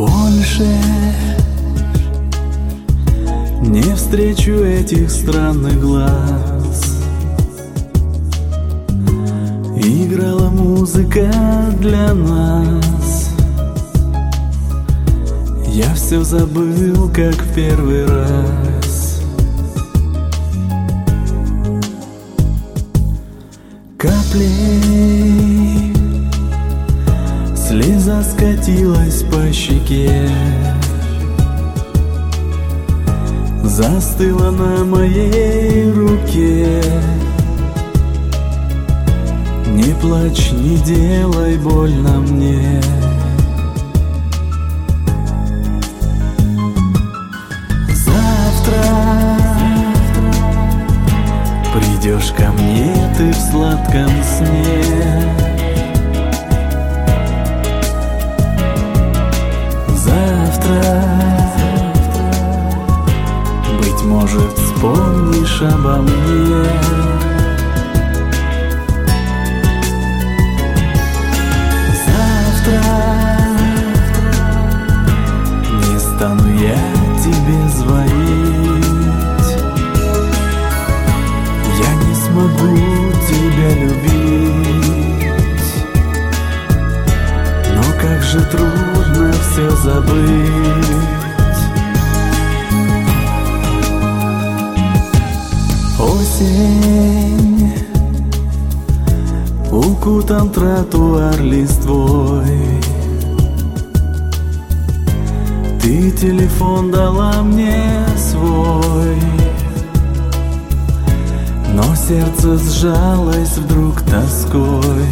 Больше не встречу этих странных глаз. Играла музыка для нас. Я все забыл, как в первый раз. Каплей слеза скатилась по щеке, застыла на моей руке. Не плачь, не делай больно мне. Завтра придешь ко мне ты в сладком сне. Завтра, быть может, вспомнишь обо мне. Завтра не стану я тебе звонить. Я не смогу тебя любить. Но как же трудно все забыть. Осень, укутан тротуар листвой. Ты телефон дала мне свой, но сердце сжалось вдруг тоской.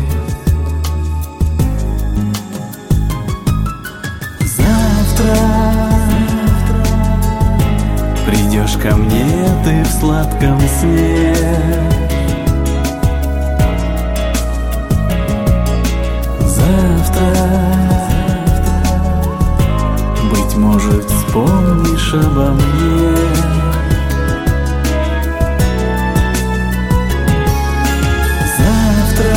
Завтра придешь ко мне ты в сладком сне. Завтра, быть может, вспомнишь обо мне. Завтра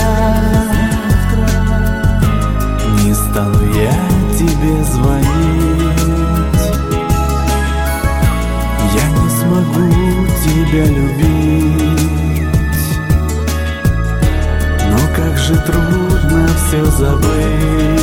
не стану я тебе звонить. Я не смогу тебя любить. Но как же трудно все забыть.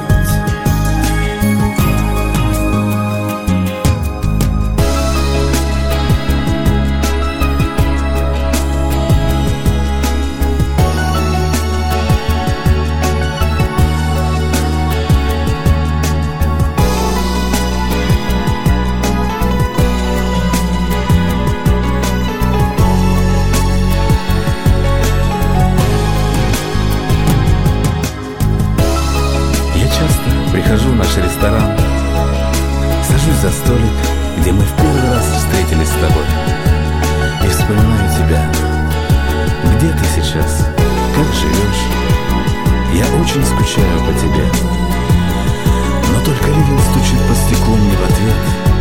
Прихожу в наш ресторан, сажусь за столик, где мы в первый раз встретились с тобой, и вспоминаю тебя. Где ты сейчас? Как живешь? Я очень скучаю по тебе. Но только ливень стучит по стеклу мне в ответ.